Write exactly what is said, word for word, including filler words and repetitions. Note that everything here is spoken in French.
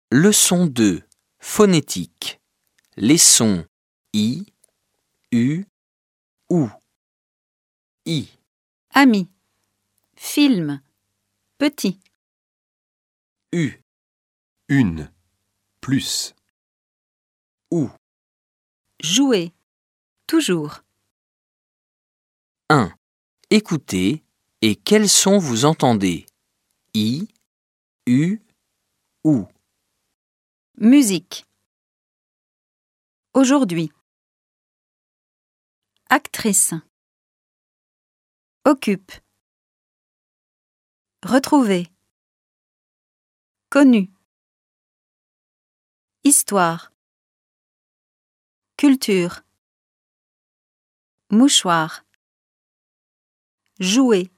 Leçon deux. Phonétique. Les sons I, U, OU. I, Ami. Film. Petit. U, Une. Plus. OU. Jouer. Toujours. un. Écoutez et quels sons vous entendez? I, U, OU. Musique. Aujourd'hui. Actrice. Occupe. Retrouver. Connu. Histoire. Culture. Mouchoir. Jouer.